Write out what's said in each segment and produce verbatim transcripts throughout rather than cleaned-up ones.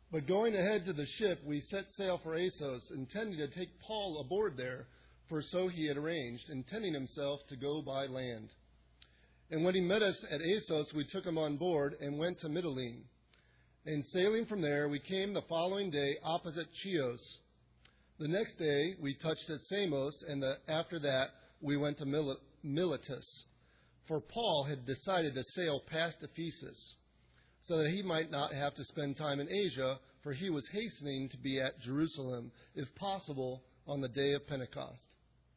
But going ahead to the ship, we set sail for Assos, intending to take Paul aboard there, for so he had arranged, intending himself to go by land. And when he met us at Assos, we took him on board and went to Mytilene. And sailing from there, we came the following day opposite Chios. The next day, we touched at Samos, and the, after that, we went to Mil- Miletus. For Paul had decided to sail past Ephesus, so that he might not have to spend time in Asia, for he was hastening to be at Jerusalem, if possible, on the day of Pentecost.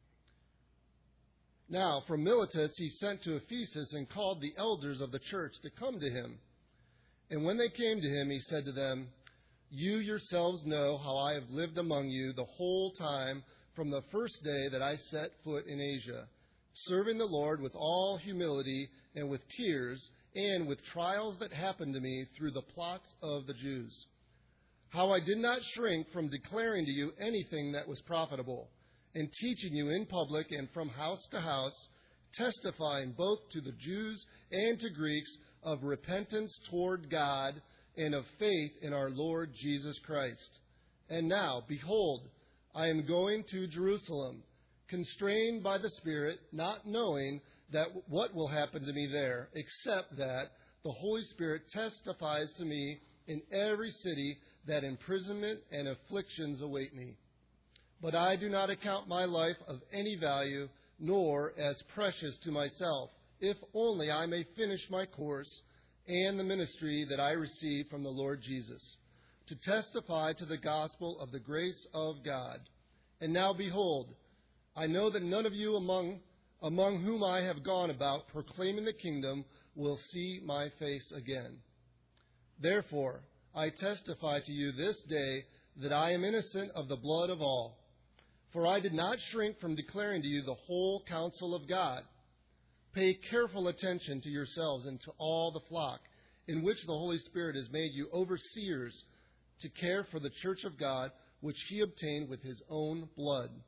Now, from Miletus he sent to Ephesus and called the elders of the church to come to him. And when they came to him, he said to them, "You yourselves know how I have lived among you the whole time from the first day that I set foot in Asia, serving the Lord with all humility and with tears, and with trials that happened to me through the plots of the Jews. How I did not shrink from declaring to you anything that was profitable, and teaching you in public and from house to house, testifying both to the Jews and to Greeks of repentance toward God and of faith in our Lord Jesus Christ. And now, behold, I am going to Jerusalem, constrained by the Spirit, not knowing that what will happen to me there, except that the Holy Spirit testifies to me in every city that imprisonment and afflictions await me. But I do not account my life of any value, nor as precious to myself, if only I may finish my course and the ministry that I received from the Lord Jesus, to testify to the gospel of the grace of God. And now behold, I know that none of you among among whom I have gone about proclaiming the kingdom will see my face again. Therefore, I testify to you this day that I am innocent of the blood of all. For I did not shrink from declaring to you the whole counsel of God. Pay careful attention to yourselves and to all the flock, in which the Holy Spirit has made you overseers to care for the church of God, which he obtained with his own blood.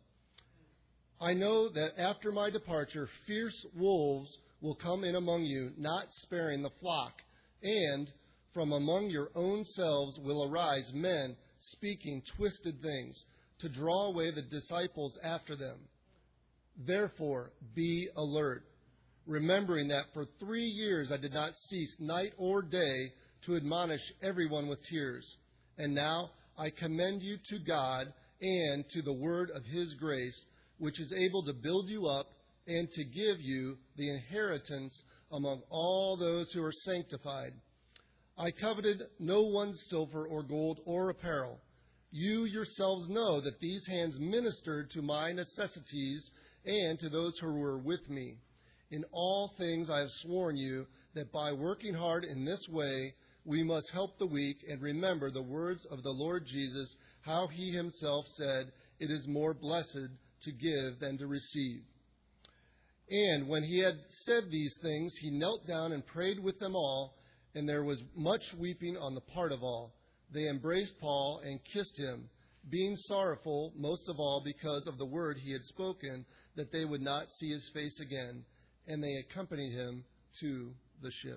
I know that after my departure, fierce wolves will come in among you, not sparing the flock, and from among your own selves will arise men speaking twisted things, to draw away the disciples after them. Therefore, be alert, remembering that for three years I did not cease night or day to admonish everyone with tears. And now I commend you to God and to the word of his grace, which is able to build you up and to give you the inheritance among all those who are sanctified. I coveted no one's silver or gold or apparel. You yourselves know that these hands ministered to my necessities and to those who were with me. In all things I have sworn you that by working hard in this way, we must help the weak and remember the words of the Lord Jesus, how he himself said, "It is more blessed to give than to receive." And when he had said these things, he knelt down and prayed with them all, and there was much weeping on the part of all. They embraced Paul and kissed him, being sorrowful most of all because of the word he had spoken, that they would not see his face again. And they accompanied him to the ship.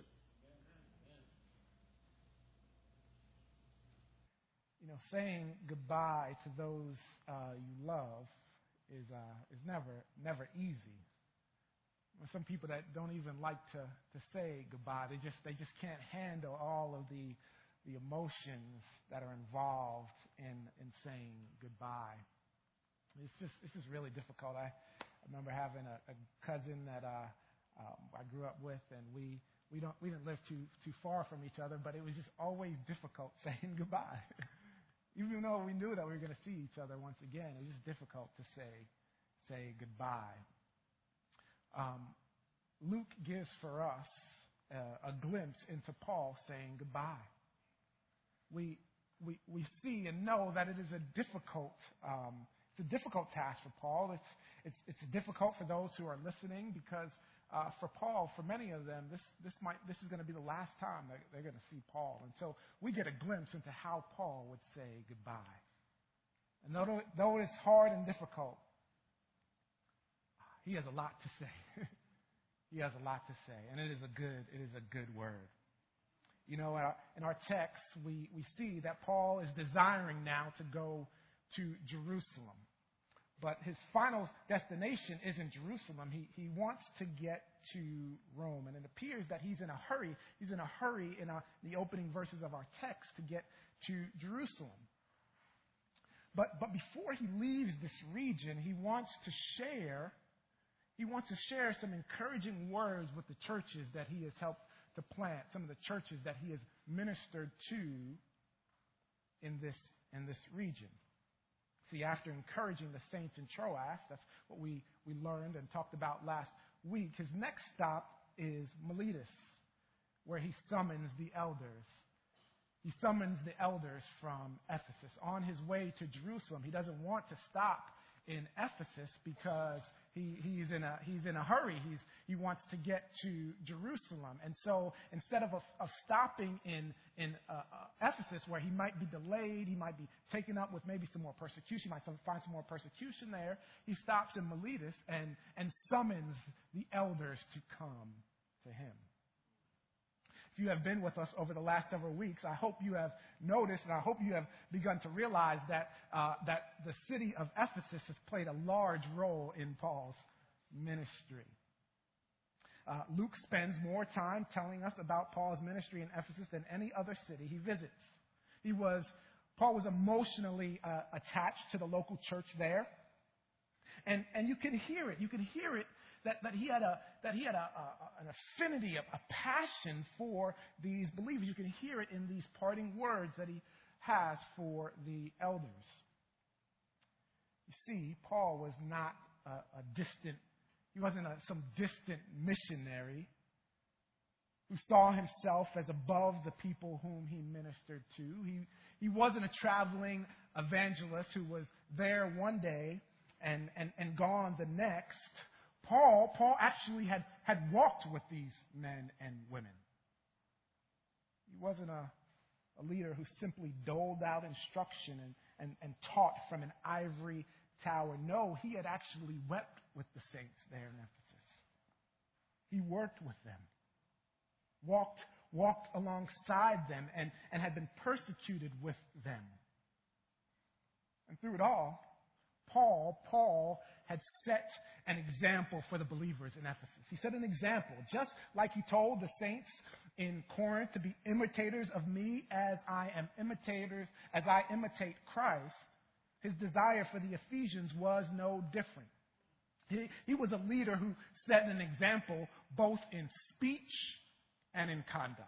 You know, saying goodbye to those uh, you love is uh, is never never easy. There's some people that don't even like to, to say goodbye. They just they just can't handle all of the the emotions that are involved in in saying goodbye. It's just it's just really difficult. I, I remember having a, a cousin that uh, um, I grew up with, and we we don't we didn't live too too far from each other, but it was just always difficult saying goodbye. Even though we knew that we were going to see each other once again, it was just difficult to say say goodbye. Um, Luke gives for us uh, a glimpse into Paul saying goodbye. We we we see and know that it is a difficult um, it's a difficult task for Paul. It's it's it's difficult for those who are listening because uh, for Paul, for many of them, this this might this is going to be the last time that they're going to see Paul, and so we get a glimpse into how Paul would say goodbye. And though though it's hard and difficult, he has a lot to say. He has a lot to say, and it is a good it is a good word. You know, uh, in our text, we, we see that Paul is desiring now to go to Jerusalem. But his final destination isn't Jerusalem. He, he wants to get to Rome. And it appears that he's in a hurry. He's in a hurry in our, the opening verses of our text to get to Jerusalem. But, but before he leaves this region, he wants to share, he wants to share some encouraging words with the churches that he has helped to plant, some of the churches that he has ministered to in this, in this region. See, after encouraging the saints in Troas, that's what we, we learned and talked about last week, his next stop is Miletus, where he summons the elders. He summons the elders from Ephesus. On his way to Jerusalem, he doesn't want to stop in Ephesus because he, he's, in a, he's in a hurry. He's, he wants to get to Jerusalem. And so instead of, a, of stopping in, in uh, uh, Ephesus, where he might be delayed, he might be taken up with maybe some more persecution, he might find some more persecution there, he stops in Miletus and, and summons the elders to come to him. If you have been with us over the last several weeks, I hope you have noticed and I hope you have begun to realize that, uh, that the city of Ephesus has played a large role in Paul's ministry. Uh, Luke spends more time telling us about Paul's ministry in Ephesus than any other city he visits. He was, Paul was emotionally uh, attached to the local church there. And, and you can hear it. You can hear it that, that he had a that he had a, a, an affinity, a, a passion for these believers. You can hear it in these parting words that he has for the elders. You see, Paul was not a, a distant, he wasn't a, some distant missionary who saw himself as above the people whom he ministered to. He, he wasn't a traveling evangelist who was there one day and, and, and gone the next. Paul, Paul actually had, had walked with these men and women. He wasn't a, a leader who simply doled out instruction and, and, and taught from an ivory tower. No, he had actually wept with the saints there in Ephesus. He worked with them, walked, walked alongside them, and, and had been persecuted with them. And through it all, Paul, Paul had set an example for the believers in Ephesus. He set an example, just like he told the saints in Corinth to be imitators of me as I am imitators, as I imitate Christ. His desire for the Ephesians was no different. He, he was a leader who set an example both in speech and in conduct.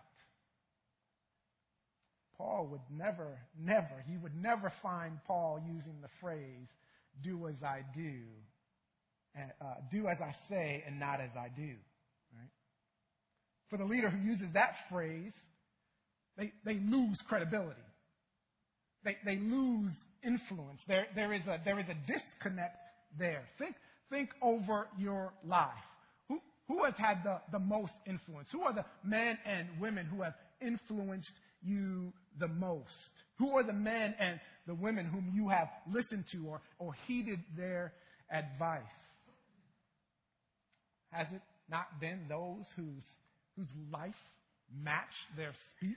Paul would never, never, he would never find Paul using the phrase, do as I do, and, uh, do as I say and not as I do. Right? For the leader who uses that phrase, they, they lose credibility. They, they lose influence. There, there, is a, there is a disconnect there. Think, think over your life. Who, who has had the, the most influence? Who are the men and women who have influenced you the most? Who are the men and the women whom you have listened to or, or heeded their advice? Has it not been those whose, whose life matched their speech?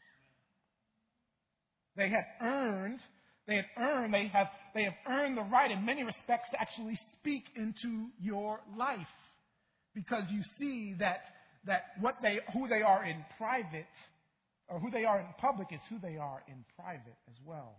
They had earned, they had earned, they have, they have earned the right in many respects to actually speak into your life. Because you see that, that what they, who they are in private, or who they are in public is who they are in private as well.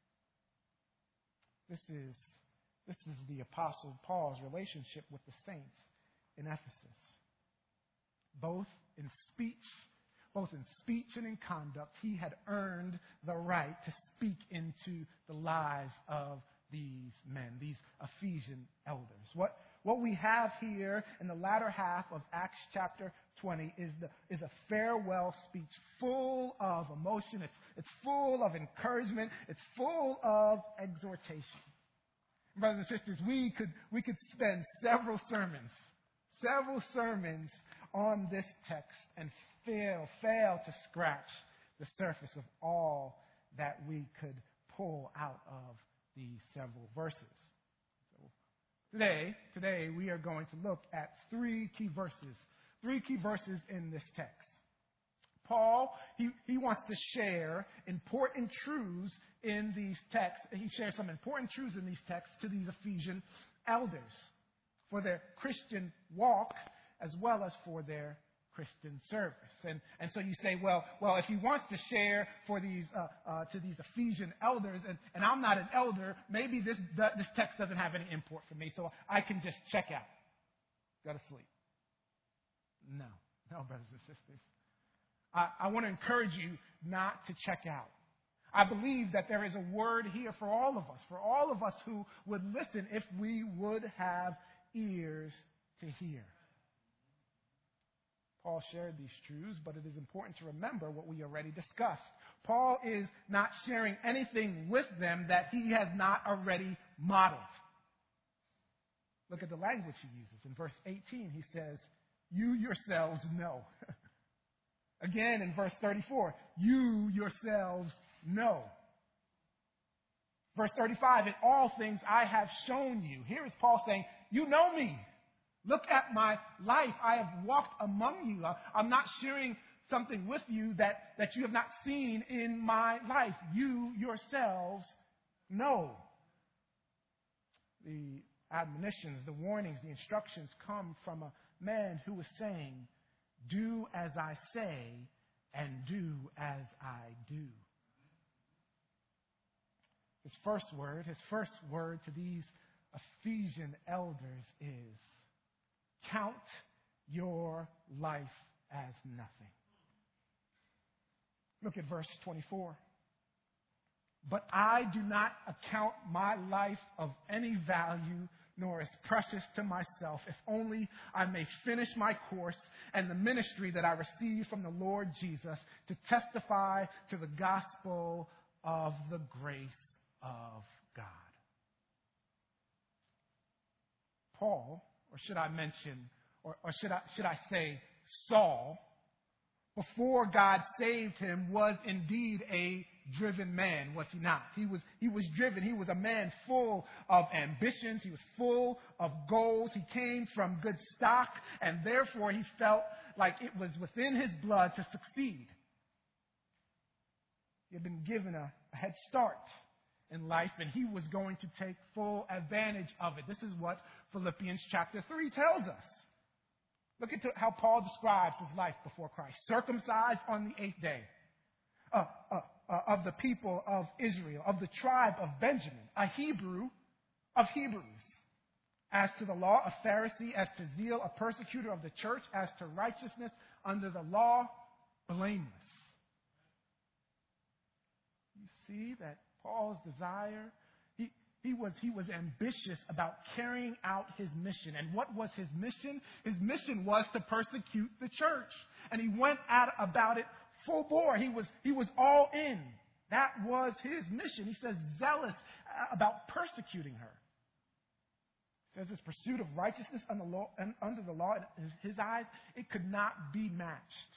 This is, this is the Apostle Paul's relationship with the saints in Ephesus. Both in speech, both in speech and in conduct, he had earned the right to speak into the lives of these men, these Ephesian elders. What, what we have here in the latter half of Acts chapter twenty is, the, is a farewell speech full of emotion. It's, it's full of encouragement. It's full of exhortation. Brothers and sisters, we could, we could spend several sermons, several sermons on this text and fail, fail to scratch the surface of all that we could pull out of these several verses. So today, today we are going to look at three key verses, three key verses in this text. Paul, he, he wants to share important truths in these texts. He shares some important truths in these texts to these Ephesian elders for their Christian walk as well as for their Christian service. And, and so you say, well, well, if he wants to share for these uh, uh, to these Ephesian elders, and, and I'm not an elder, maybe this this text doesn't have any import for me, so I can just check out, go to sleep. No, no, brothers and sisters. I, I want to encourage you not to check out. I believe that there is a word here for all of us, for all of us who would listen if we would have ears to hear. Paul shared these truths, but it is important to remember what we already discussed. Paul is not sharing anything with them that he has not already modeled. Look at the language he uses. In verse eighteen, he says, "You yourselves know." Again, in verse thirty-four, "You yourselves know." Verse thirty-five, "In all things I have shown you." Here is Paul saying, you know me. Look at my life. I have walked among you. I'm not sharing something with you that, that you have not seen in my life. You yourselves know. The admonitions, the warnings, the instructions come from a man who was saying, do as I say and do as I do. His first word, his first word to these Ephesian elders is, count your life as nothing. Look at verse twenty-four. "But I do not account my life of any value, nor as precious to myself, if only I may finish my course and the ministry that I received from the Lord Jesus to testify to the gospel of the grace of God." Paul, or should I mention, or, or should I should I say Saul, before God saved him, was indeed a driven man, was he not? He was he was driven. He was a man full of ambitions. He was full of goals. He came from good stock, and therefore he felt like it was within his blood to succeed. He had been given a, a head start in life, and he was going to take full advantage of it. This is what Philippians chapter three tells us. Look at how Paul describes his life before Christ. Circumcised on the eighth day, uh, uh, uh, of the people of Israel, of the tribe of Benjamin, a Hebrew of Hebrews. As to the law, a Pharisee. As to zeal, a persecutor of the church. As to righteousness, under the law, blameless. You see that Paul's desire, he, he, was, he was ambitious about carrying out his mission. And what was his mission? His mission was to persecute the church. And he went at about it full bore. He was, he was all in. That was his mission. He says, zealous about persecuting her. He says his pursuit of righteousness under the law, under the law in his eyes, it could not be matched.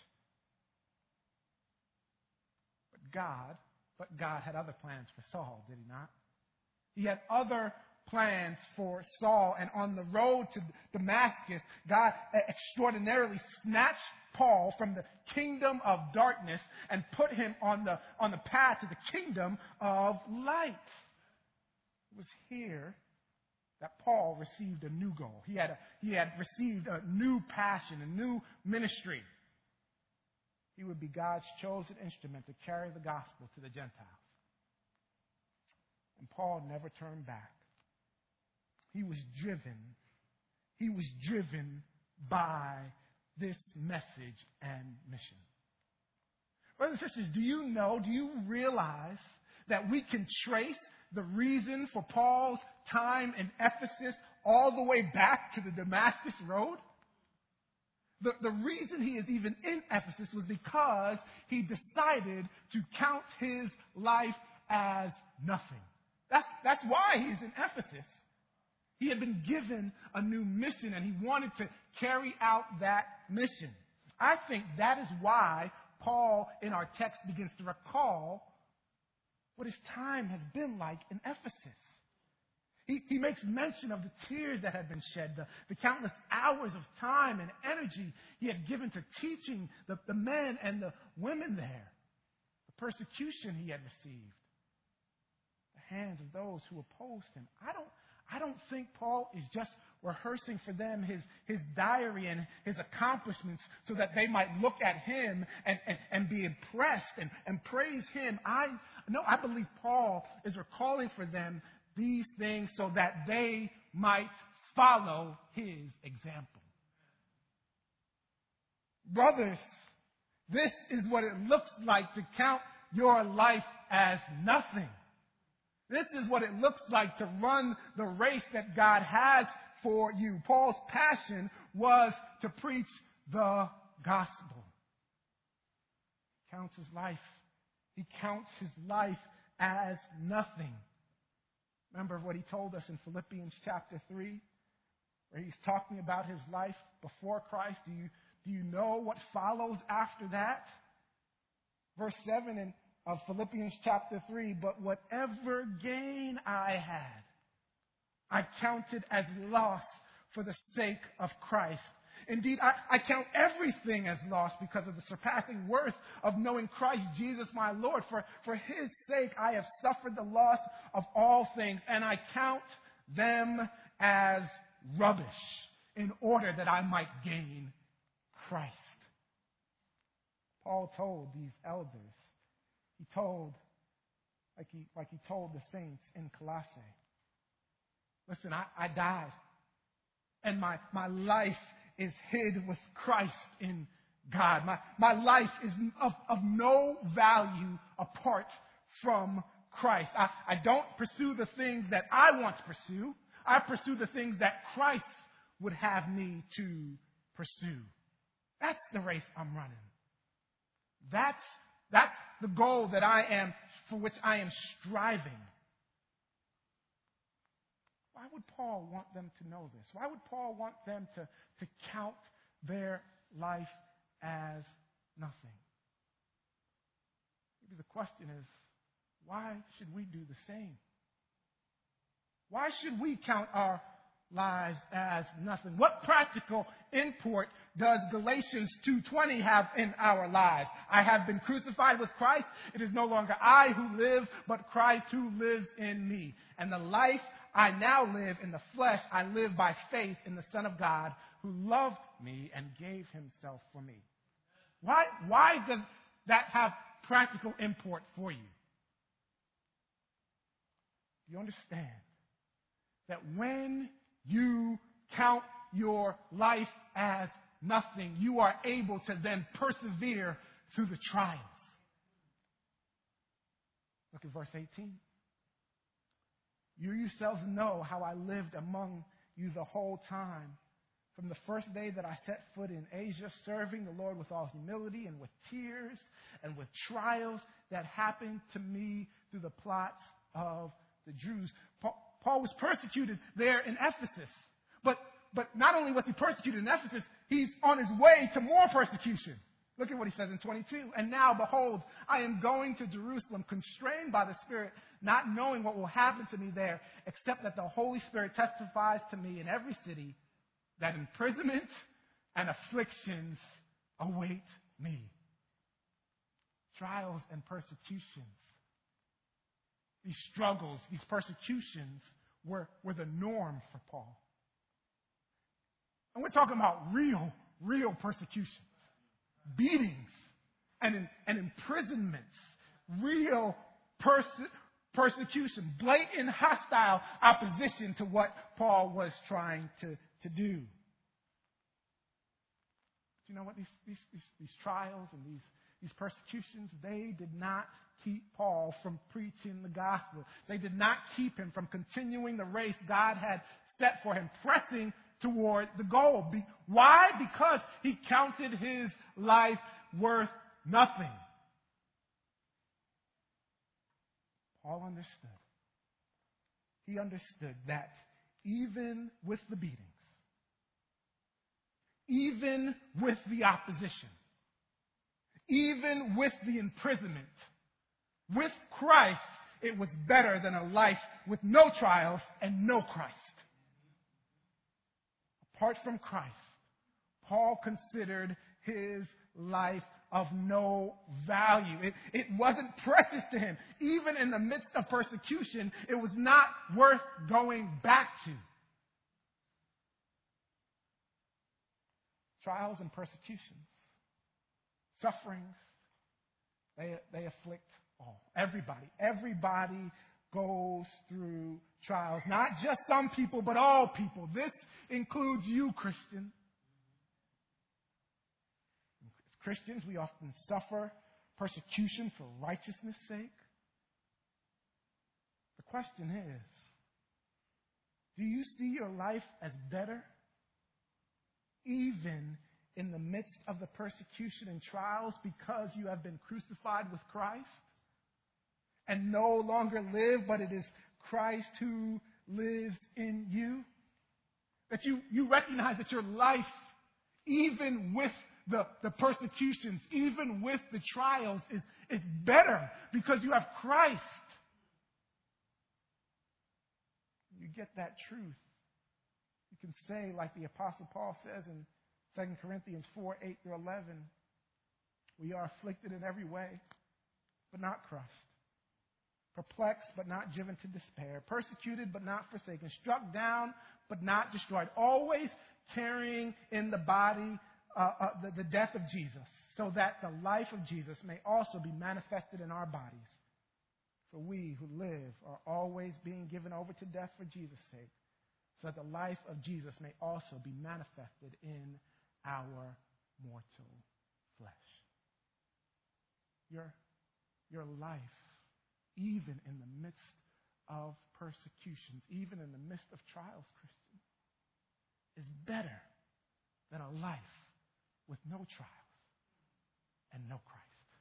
But God But God had other plans for Saul, did he not? He had other plans for Saul. And on the road to Damascus, God extraordinarily snatched Paul from the kingdom of darkness and put him on the, on the path to the kingdom of light. It was here that Paul received a new goal. He had, a, he had received a new passion, a new ministry. He would be God's chosen instrument to carry the gospel to the Gentiles. And Paul never turned back. He was driven. He was driven by this message and mission. Brothers and sisters, do you know, do you realize that we can trace the reason for Paul's time in Ephesus all the way back to the Damascus road? The, the reason he is even in Ephesus was because he decided to count his life as nothing. That's, that's why he's in Ephesus. He had been given a new mission, and he wanted to carry out that mission. I think that is why Paul, in our text, begins to recall what his time has been like in Ephesus. He, he makes mention of the tears that had been shed, the, the countless hours of time and energy he had given to teaching the, the men and the women there, the persecution he had received, the hands of those who opposed him. I don't, I don't think Paul is just rehearsing for them his, his diary and his accomplishments so that they might look at him and, and, and be impressed and, and praise him. I no, I believe Paul is recalling for them these things so that they might follow his example. Brothers, this is what it looks like to count your life as nothing. This is what it looks like to run the race that God has for you. Paul's passion was to preach the gospel. He counts his life. He counts his life as nothing. Remember what he told us in Philippians chapter three, where he's talking about his life before Christ. Do you, do you know what follows after that? Verse seven in, of Philippians chapter three, but whatever gain I had, I counted as loss for the sake of Christ. Indeed, I, I count everything as loss because of the surpassing worth of knowing Christ Jesus my Lord. For, for his sake I have suffered the loss of all things, and I count them as rubbish in order that I might gain Christ. Paul told these elders, he told, like he, like he told the saints in Colossae, listen, I, I died, and my, my life is hid with Christ in God. My, my life is of, of no value apart from Christ. I, I don't pursue the things that I want to pursue. I pursue the things that Christ would have me to pursue. That's the race I'm running. That's, that's the goal that I am, for which I am striving. Why would Paul want them to know this? Why would Paul want them to, to count their life as nothing? Maybe the question is, why should we do the same? Why should we count our lives as nothing? What practical import does Galatians two twenty have in our lives? I have been crucified with Christ. It is no longer I who live, but Christ who lives in me. And the life I now live in the flesh, I live by faith in the Son of God who loved me and gave himself for me. Why, why does that have practical import for you? You understand that when you count your life as nothing, you are able to then persevere through the trials. Look at verse eighteen. You yourselves know how I lived among you the whole time, from the first day that I set foot in Asia, serving the Lord with all humility and with tears and with trials that happened to me through the plots of the Jews. Paul, Paul was persecuted there in Ephesus. But, but not only was he persecuted in Ephesus, he's on his way to more persecution. Look at what he says in twenty-two. And now, behold, I am going to Jerusalem, constrained by the Spirit, not knowing what will happen to me there, except that the Holy Spirit testifies to me in every city that imprisonment and afflictions await me. Trials and persecutions. These struggles, these persecutions were, were the norm for Paul. And we're talking about real, real persecutions. Beatings and, and imprisonments. Real perse- persecution. Blatant, hostile opposition to what Paul was trying to, to do. But you know what? These, these, these, these trials and these, these persecutions, they did not keep Paul from preaching the gospel. They did not keep him from continuing the race God had set for him, pressing toward the goal. Be- why? Because he counted his life worth nothing. Paul understood. He understood that even with the beatings, even with the opposition, even with the imprisonment, with Christ, it was better than a life with no trials and no Christ. Apart from Christ, Paul considered his life of no value. It, it wasn't precious to him. Even in the midst of persecution, it was not worth going back to. Trials and persecutions, sufferings, they, they afflict all. Everybody. Everybody goes through trials. Not just some people, but all people. This includes you, Christian. As Christians, we often suffer persecution for righteousness' sake. The question is, do you see your life as better, even in the midst of the persecution and trials, because you have been crucified with Christ and no longer live, but it is Christ who lives in you? That you, you recognize that your life, even with the, the persecutions, even with the trials, is, is better because you have Christ. You get that truth. You can say, like the Apostle Paul says in Second Corinthians four, eight through eleven, we are afflicted in every way, but not crushed. Perplexed, but not driven to despair. Persecuted, but not forsaken. Struck down, but not destroyed. Always carrying in the body uh, uh, the, the death of Jesus, so that the life of Jesus may also be manifested in our bodies. For we who live are always being given over to death for Jesus' sake, so that the life of Jesus may also be manifested in our mortal flesh. Your, your life, even in the midst of persecutions, even in the midst of trials, Christian, is better than a life with no trials and no Christ.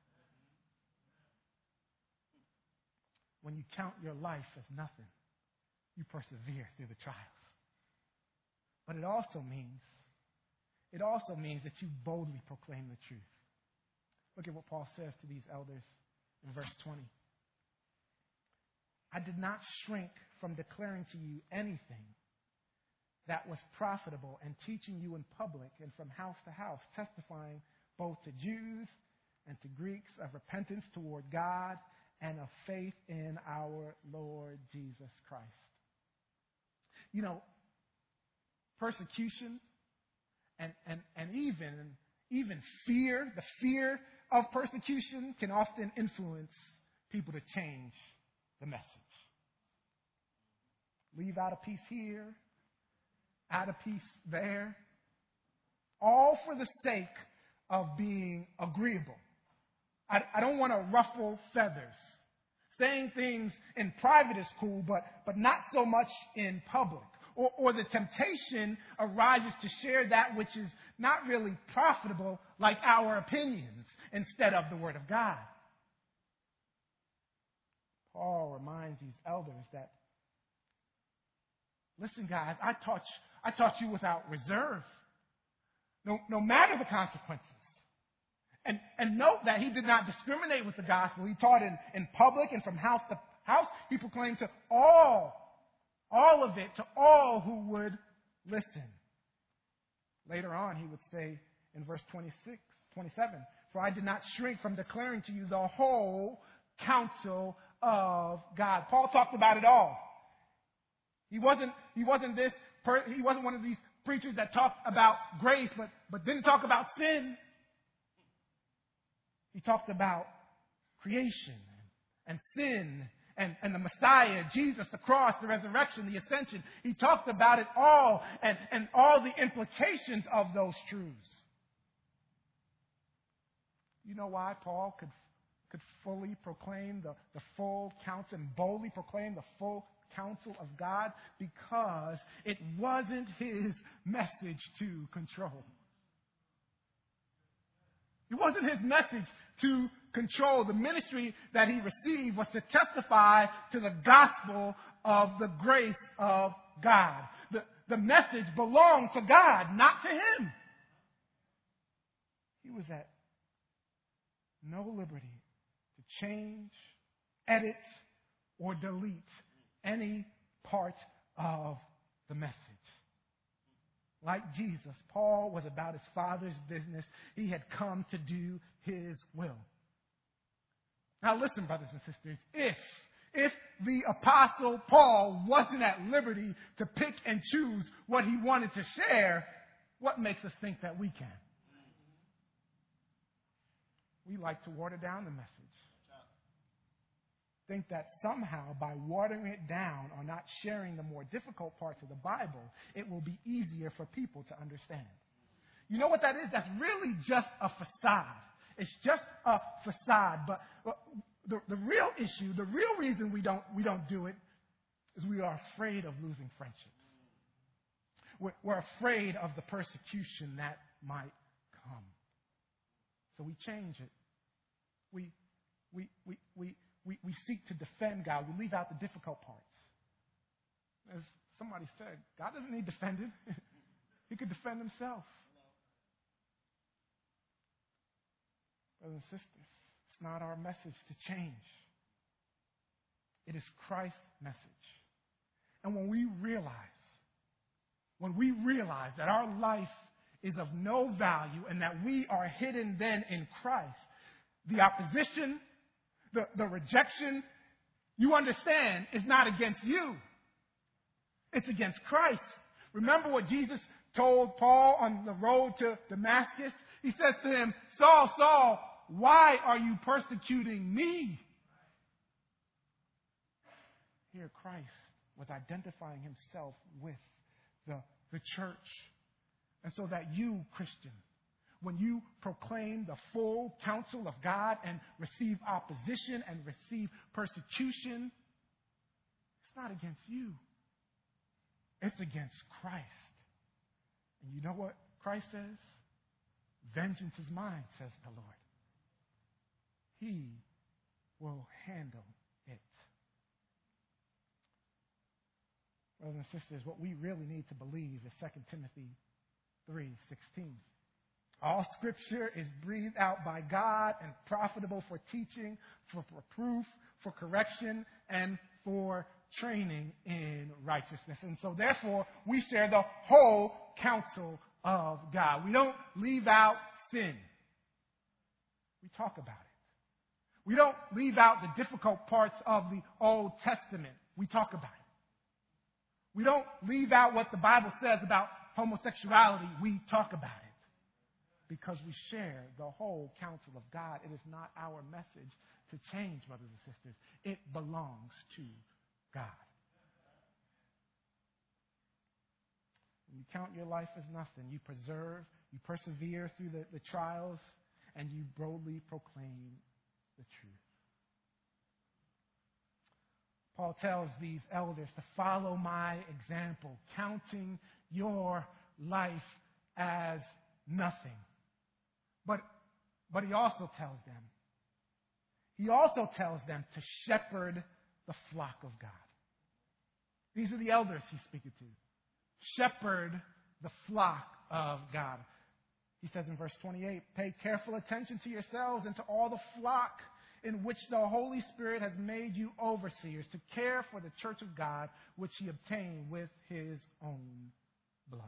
When you count your life as nothing, you persevere through the trials. But it also means, it also means that you boldly proclaim the truth. Look at what Paul says to these elders in verse twenty. I did not shrink from declaring to you anything that was profitable and teaching you in public and from house to house, testifying both to Jews and to Greeks of repentance toward God and of faith in our Lord Jesus Christ. You know, persecution and, and, and even, even fear, the fear of persecution can often influence people to change the message. Leave out a piece here, add a piece there, all for the sake of being agreeable. I, I don't want to ruffle feathers. Saying things in private is cool, but, but not so much in public. Or, or the temptation arises to share that which is not really profitable, like our opinions, instead of the Word of God. Paul reminds these elders that, listen, guys, I taught you, I taught you without reserve, no, no matter the consequences. And, and note that he did not discriminate with the gospel. He taught in, in public and from house to house. He proclaimed to all, all of it, to all who would listen. Later on, he would say in verse twenty-six, twenty-seven, for I did not shrink from declaring to you the whole counsel of God. Paul talked about it all. He wasn't, he wasn't this, he wasn't one of these preachers that talked about grace, but, but didn't talk about sin. He talked about creation and sin and, and the Messiah, Jesus, the cross, the resurrection, the ascension. He talked about it all and, and all the implications of those truths. You know why Paul could, could fully proclaim the, the full counsel and boldly proclaim the full counsel of God? Because it wasn't his message to control. It wasn't his message to control. The ministry that he received was to testify to the gospel of the grace of God. The, the message belonged to God, not to him. He was at no liberty to change, edit, or delete any part of the message. Like Jesus, Paul was about his Father's business. He had come to do his will. Now listen, brothers and sisters, if, if the Apostle Paul wasn't at liberty to pick and choose what he wanted to share, what makes us think that we can? We like to water down the message. Think that somehow by watering it down or not sharing the more difficult parts of the Bible, it will be easier for people to understand. You know what that is? That's really just a facade. It's just a facade. But, but the, the real issue, the real reason we don't, we don't do it is we are afraid of losing friendships. We're, we're afraid of the persecution that might come. So we change it. We, we, we, we, We, we seek to defend God. We leave out the difficult parts. As somebody said, God doesn't need defended. He could defend himself. Brothers and sisters, it's not our message to change. It is Christ's message. And when we realize, when we realize that our life is of no value and that we are hidden then in Christ, the opposition, The, the rejection, you understand, is not against you. It's against Christ. Remember what Jesus told Paul on the road to Damascus? He says to him, Saul, Saul, why are you persecuting me? Here Christ was identifying himself with the, the church. And so that you, Christian, when you proclaim the full counsel of God and receive opposition and receive persecution, it's not against you. It's against Christ. And you know what Christ says? Vengeance is mine, says the Lord. He will handle it. Brothers and sisters, what we really need to believe is Second Timothy three sixteen. All Scripture is breathed out by God and profitable for teaching, for reproof, for correction, and for training in righteousness. And so, therefore, we share the whole counsel of God. We don't leave out sin. We talk about it. We don't leave out the difficult parts of the Old Testament. We talk about it. We don't leave out what the Bible says about homosexuality. We talk about it. Because we share the whole counsel of God. It is not our message to change, brothers and sisters. It belongs to God. When you count your life as nothing, you preserve, you persevere through the, the trials, and you boldly proclaim the truth. Paul tells these elders to follow my example, counting your life as nothing. But, but he also tells them, he also tells them to shepherd the flock of God. These are the elders he's speaking to. Shepherd the flock of God. He says in verse twenty-eight, pay careful attention to yourselves and to all the flock in which the Holy Spirit has made you overseers to care for the church of God, which he obtained with his own blood.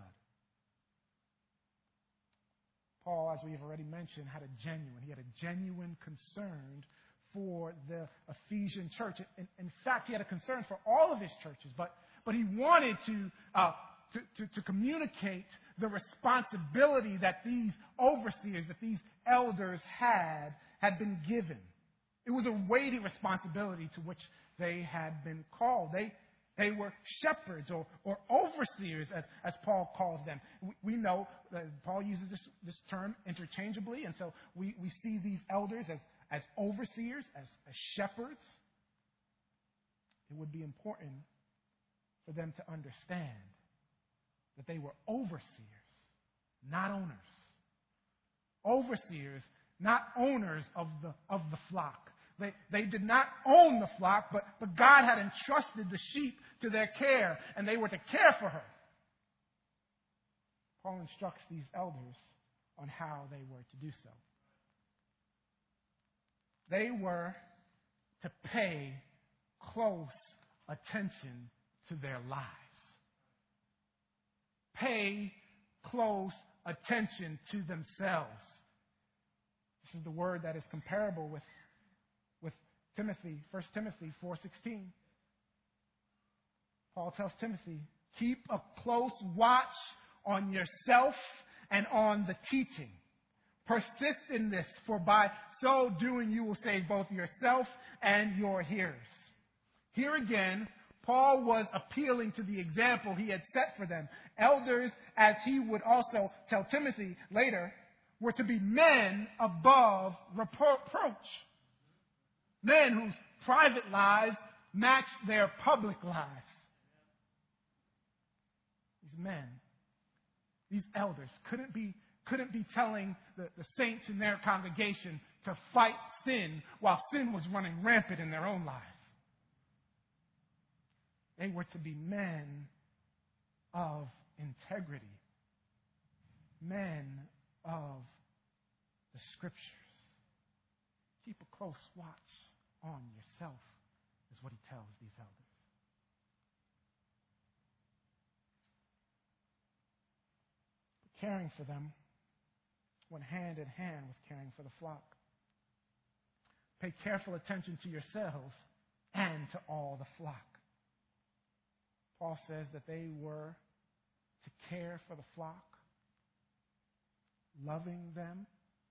Paul, as we have already mentioned, had a genuine, he had a genuine concern for the Ephesian church. In, in fact, he had a concern for all of his churches, but, but he wanted to, uh, to, to, to communicate the responsibility that these overseers, that these elders had, had been given. It was a weighty responsibility to which they had been called. They They were shepherds or, or overseers, as, as Paul calls them. We, we know that Paul uses this, this term interchangeably, and so we, we see these elders as, as overseers, as, as shepherds. It would be important for them to understand that they were overseers, not owners. Overseers, not owners of the, of the flock. They, they did not own the flock, but, but God had entrusted the sheep to their care, and they were to care for her. Paul instructs these elders on how they were to do so. They were to pay close attention to their lives. Pay close attention to themselves. This is the word that is comparable with, with Timothy, First Timothy four sixteen. Paul tells Timothy, keep a close watch on yourself and on the teaching. Persist in this, for by so doing you will save both yourself and your hearers. Here again, Paul was appealing to the example he had set for them. Elders, as he would also tell Timothy later, were to be men above reproach. Men whose private lives matched their public lives. These men, these elders, couldn't be, couldn't be telling the, the saints in their congregation to fight sin while sin was running rampant in their own lives. They were to be men of integrity, men of the Scriptures. Keep a close watch on yourself, is what he tells these elders. But caring for them went hand in hand with caring for the flock. Pay careful attention to yourselves and to all the flock. Paul says that they were to care for the flock, loving them.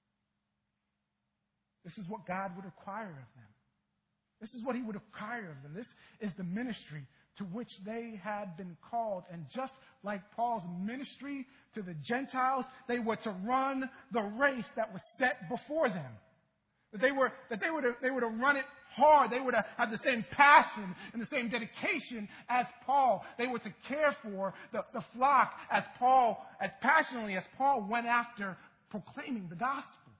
This is what God would require of them. This is what he would require of them. This is the ministry to which they had been called. And just like Paul's ministry to the Gentiles, they were to run the race that was set before them. That they were, that they were to, they were to run it hard. They were to have the same passion and the same dedication as Paul. They were to care for the, the flock as Paul, as passionately as Paul went after proclaiming the gospel.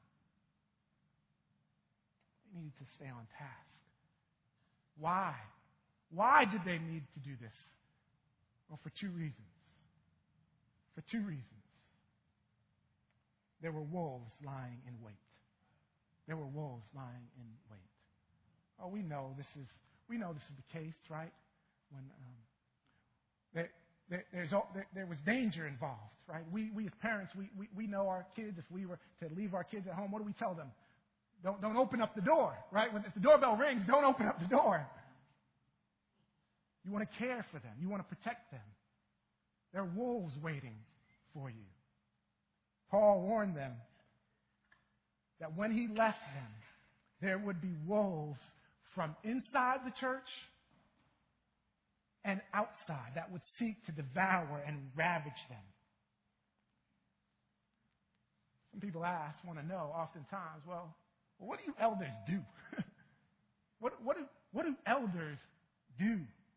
They needed to stay on task. Why? Why did they need to do this? Well, for two reasons. For two reasons. There were wolves lying in wait. There were wolves lying in wait. Oh, we know this is we know this is the case, right? When um, there, there, there's there, there was danger involved, right? We we as parents we, we we know our kids. If we were to leave our kids at home, what do we tell them? Don't don't open up the door, right? When if the doorbell rings, don't open up the door. You want to care for them. You want to protect them. There are wolves waiting for you. Paul warned them that when he left them, there would be wolves from inside the church and outside that would seek to devour and ravage them. Some people ask, want to know oftentimes, well, well what do you elders do? what, what, do, what do elders do?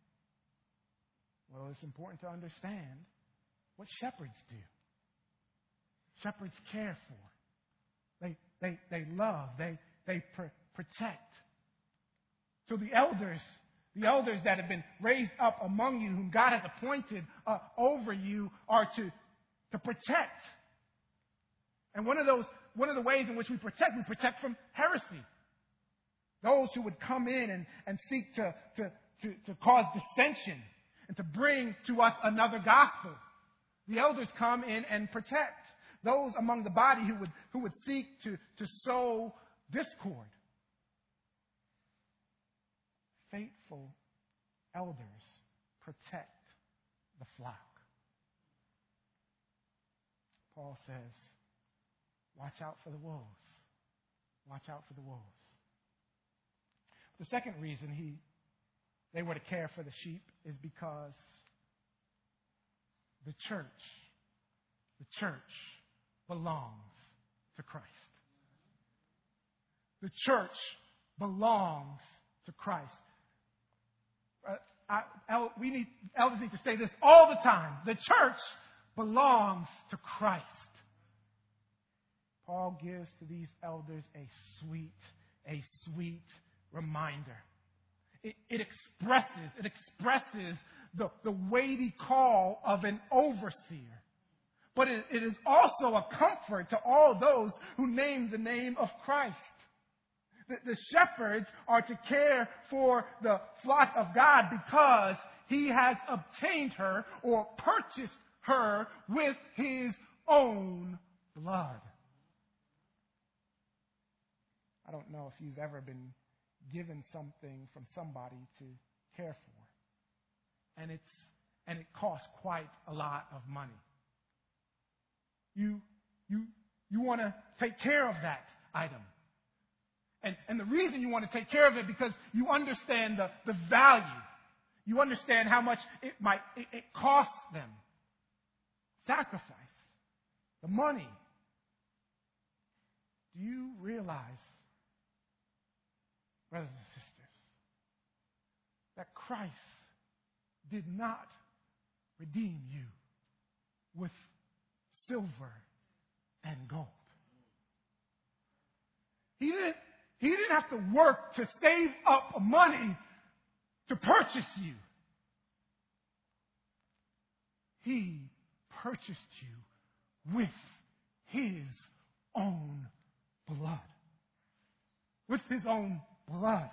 Well, it's important to understand what shepherds do. Shepherds care for. They, they, they love. They, they pr- protect. So the elders, the elders that have been raised up among you, whom God has appointed uh, over you, are to, to protect. And one of those, one of the ways in which we protect, we protect from heresy. Those who would come in and, and seek to, to, to, to cause dissension and to bring to us another gospel. The elders come in and protect those among the body who would, who would seek to, to sow discord. Faithful elders protect the flock. Paul says, watch out for the wolves. Watch out for the wolves. The second reason he they were to care for the sheep is because the church, the church belongs to Christ. The church belongs to Christ. Uh, I, el, we need elders need to say this all the time. The church belongs to Christ. Paul gives to these elders a sweet, a sweet reminder. It, it expresses, it expresses the, the weighty call of an overseer. But it, it is also a comfort to all those who name the name of Christ. The, the shepherds are to care for the flock of God because he has obtained her or purchased her with his own blood. I don't know if you've ever been given something from somebody to care for. And it's and it costs quite a lot of money. You you you want to take care of that item. And and the reason you want to take care of it because you understand the, the value. You understand how much it might it, it costs them. Sacrifice. The money. Do you realize, brothers and sisters, that Christ did not redeem you with silver and gold? He didn't, he didn't have to work to save up money to purchase you. He purchased you with his own blood. With his own blood.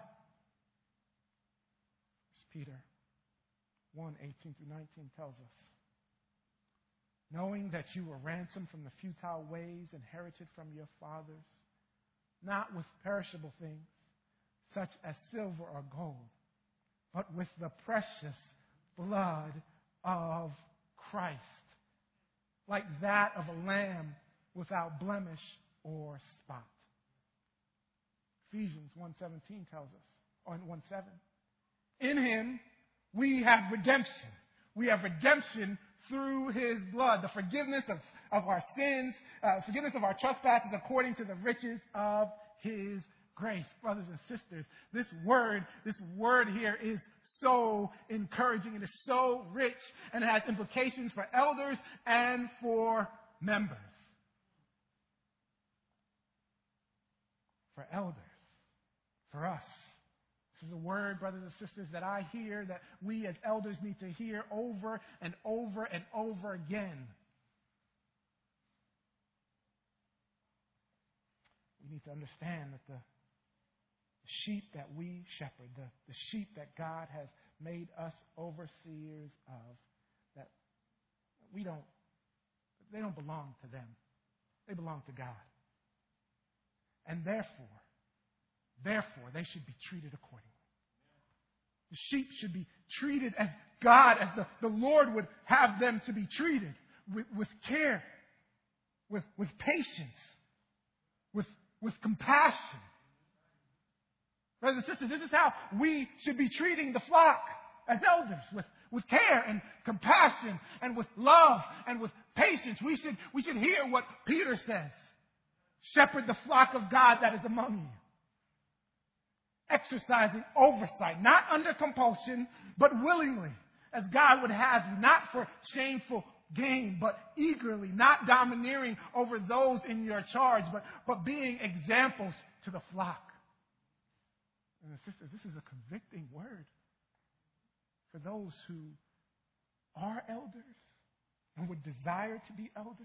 First Peter one, eighteen through nineteen tells us, knowing that you were ransomed from the futile ways inherited from your fathers, not with perishable things, such as silver or gold, but with the precious blood of Christ, like that of a lamb without blemish or spot. Ephesians one seventeen tells us, or one seven, in him we have redemption. We have redemption through his blood, the forgiveness of, of our sins, uh, forgiveness of our trespasses according to the riches of his grace. Brothers and sisters, this word, this word here is so encouraging. It is so rich, and it has implications for elders and for members. For elders, for us. This is a word, brothers and sisters, that I hear that we as elders need to hear over and over and over again. We need to understand that the sheep that we shepherd, the, the sheep that God has made us overseers of, that we don't, they don't belong to them. They belong to God. And therefore, therefore, they should be treated accordingly. The sheep should be treated as God, as the, the Lord would have them to be treated, with, with care, with, with patience, with, with compassion. Brothers and sisters, this is how we should be treating the flock as elders, with, with care and compassion and with love and with patience. We should, we should hear what Peter says. Shepherd the flock of God that is among you. Exercising oversight, not under compulsion, but willingly, as God would have you, not for shameful gain, but eagerly, not domineering over those in your charge, but, but being examples to the flock. And sisters, this is a convicting word for those who are elders and would desire to be elders.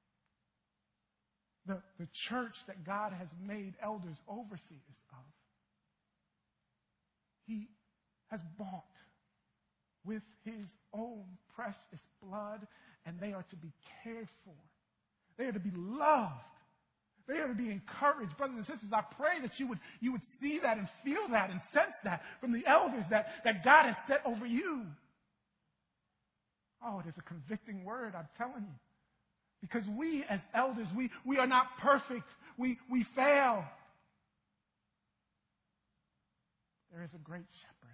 The, the church that God has made elders overseers of, he has bought with his own precious blood, and they are to be cared for. They are to be loved. They are to be encouraged. Brothers and sisters, I pray that you would, you would see that and feel that and sense that from the elders that, that God has set over you. Oh, it is a convicting word, I'm telling you. Because we as elders, we, we are not perfect. We, we fail. There is a great shepherd.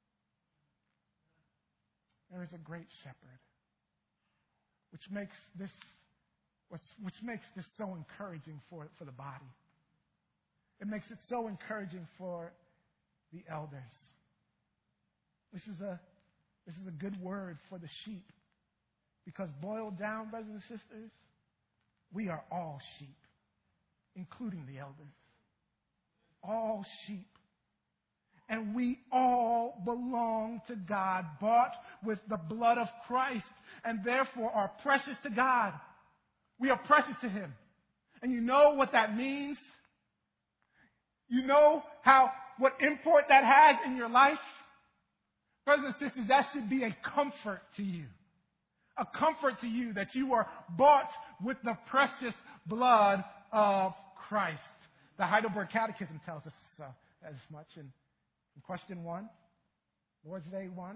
There is a great shepherd. Which makes this which, which makes this so encouraging for, for the body. It makes it so encouraging for the elders. This is a this is a good word for the sheep. Because boiled down, brothers and sisters, we are all sheep, including the elders. All sheep. And we all belong to God, bought with the blood of Christ, and therefore are precious to God. We are precious to him. And you know what that means? You know how, what import that has in your life? Brothers and sisters, that should be a comfort to you. A comfort to you that you are bought with the precious blood of Christ. The Heidelberg Catechism tells us uh, as much in, in question one, Lord's Day one.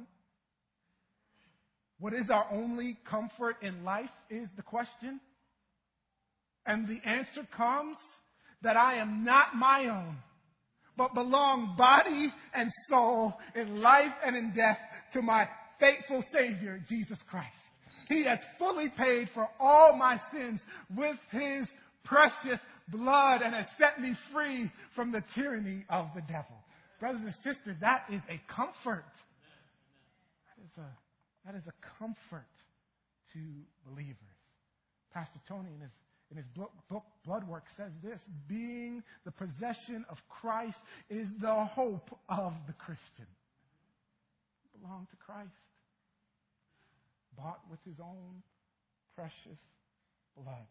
What is our only comfort in life is the question. And the answer comes that I am not my own, but belong body and soul in life and in death to my faithful Savior, Jesus Christ. He has fully paid for all my sins with His precious blood and has set me free from the tyranny of the devil. Brothers and sisters, that is a comfort. That is a, that is a comfort to believers. Pastor Tony in his in his book, book Bloodwork says this: being the possession of Christ is the hope of the Christian. You belong to Christ, bought with His own precious blood.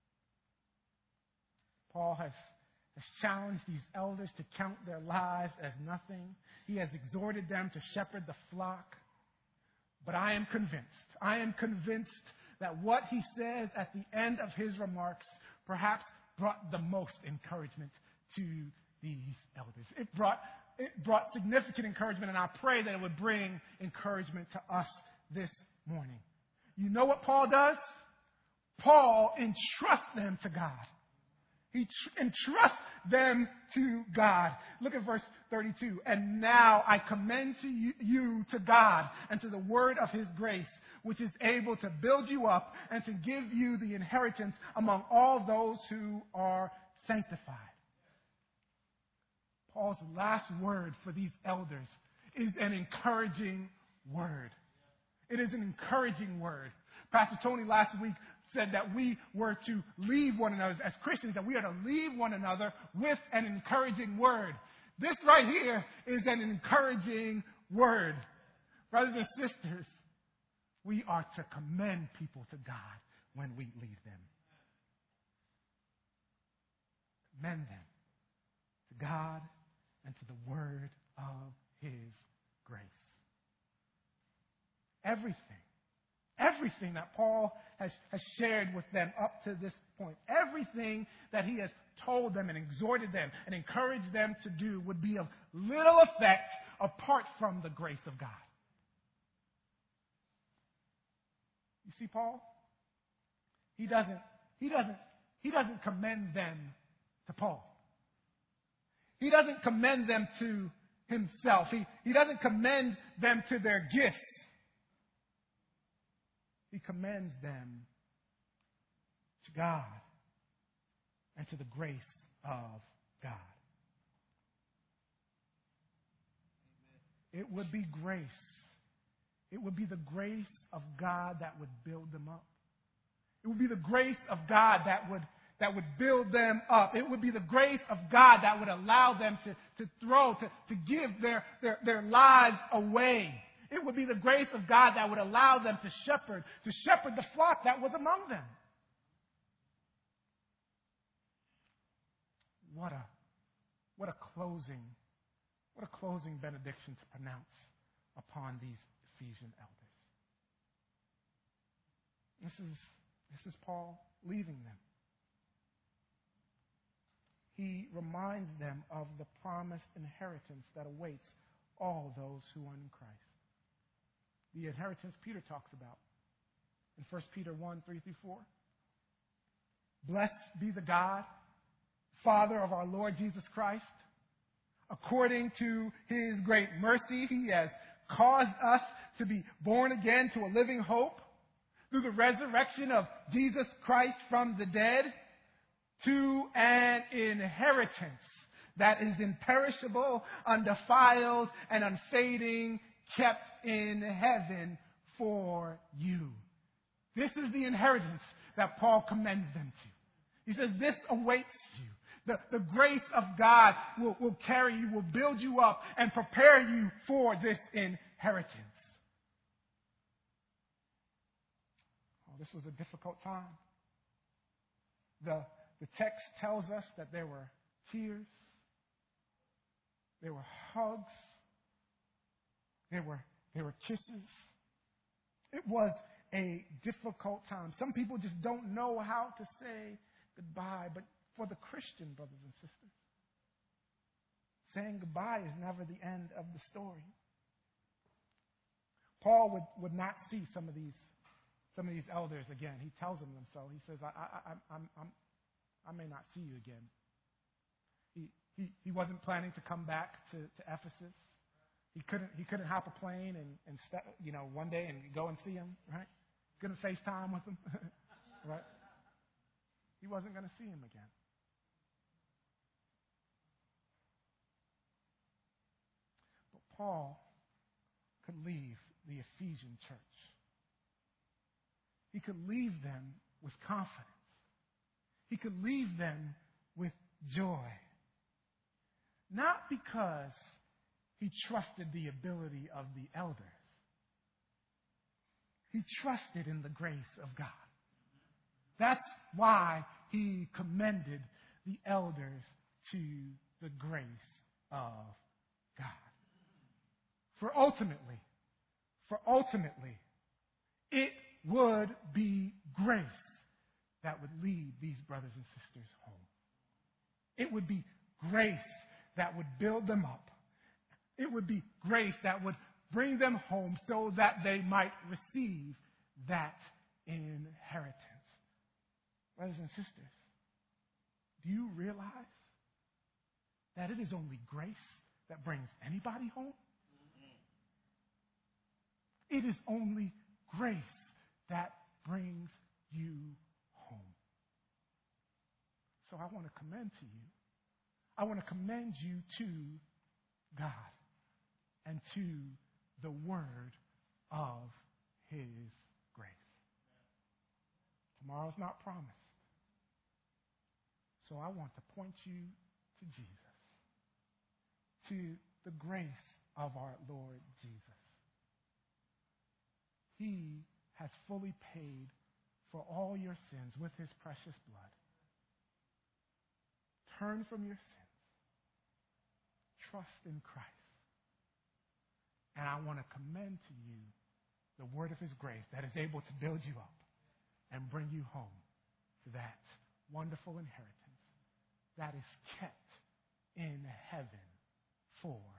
Paul has, has challenged these elders to count their lives as nothing. He has exhorted them to shepherd the flock. But I am convinced, I am convinced that what he says at the end of his remarks perhaps brought the most encouragement to these elders. It brought, it brought significant encouragement, and I pray that it would bring encouragement to us this morning. You know what Paul does? Paul entrusts them to God. He tr- entrusts them to God. Look at verse thirty-two. And now I commend to you, you to God and to the word of His grace, which is able to build you up and to give you the inheritance among all those who are sanctified. Paul's last word for these elders is an encouraging word. It is an encouraging word. Pastor Tony last week said that we were to leave one another, as Christians, that we are to leave one another with an encouraging word. This right here is an encouraging word. Brothers and sisters, we are to commend people to God when we lead them. Commend them to God and to the word of His grace. Everything, everything that Paul has, has shared with them up to this point, everything that he has told them and exhorted them and encouraged them to do would be of little effect apart from the grace of God. You see, Paul? He doesn't, he doesn't, he doesn't commend them to Paul. He doesn't commend them to himself. He, he doesn't commend them to their gifts. He commends them to God and to the grace of God. It would be grace. It would be the grace of God that would build them up. It would be the grace of God that would that would build them up. It would be the grace of God that would allow them to, to throw, to, to give their, their, their lives away. It would be the grace of God that would allow them to shepherd, to shepherd the flock that was among them. What a, what a closing, what a closing benediction to pronounce upon these Ephesian elders. This is, this is Paul leaving them. He reminds them of the promised inheritance that awaits all those who are in Christ. The inheritance Peter talks about in First Peter one, three through four. Blessed be the God, Father of our Lord Jesus Christ. According to His great mercy, He has caused us to be born again to a living hope through the resurrection of Jesus Christ from the dead, to an inheritance that is imperishable, undefiled, and unfading, kept in heaven for you. This is the inheritance that Paul commends them to. He says, this awaits you. The, the grace of God will, will carry you, will build you up, and prepare you for this inheritance. Oh, this was a difficult time. The, the text tells us that there were tears, There were hugs. There were, there were kisses. It was a difficult time. Some people just don't know how to say goodbye. But for the Christian brothers and sisters, saying goodbye is never the end of the story. Paul would, would not see some of these some of these elders again. He tells them so. He says, I, I, I, I'm, I'm, I may not see you again. He, he, he wasn't planning to come back to, to Ephesus. He couldn't, he couldn't hop a plane and, and step, you know, one day and go and see him, right? Couldn't FaceTime with him, right? He wasn't going to see him again. But Paul could leave the Ephesian church. He could leave them with confidence. He could leave them with joy. Not because he trusted the ability of the elders. He trusted in the grace of God. That's why he commended the elders to the grace of God. For ultimately, for ultimately, it would be grace that would lead these brothers and sisters home. It would be grace that would build them up. It would be grace that would bring them home so that they might receive that inheritance. Brothers and sisters, do you realize that it is only grace that brings anybody home? It is only grace that brings you home. So I want to commend to you, I want to commend you to God and to the word of his grace. Tomorrow's not promised. So I want to point you to Jesus, to the grace of our Lord Jesus. He has fully paid for all your sins with his precious blood. Turn from your sins. Trust in Christ. And I want to commend to you the word of his grace that is able to build you up and bring you home to that wonderful inheritance that is kept in heaven for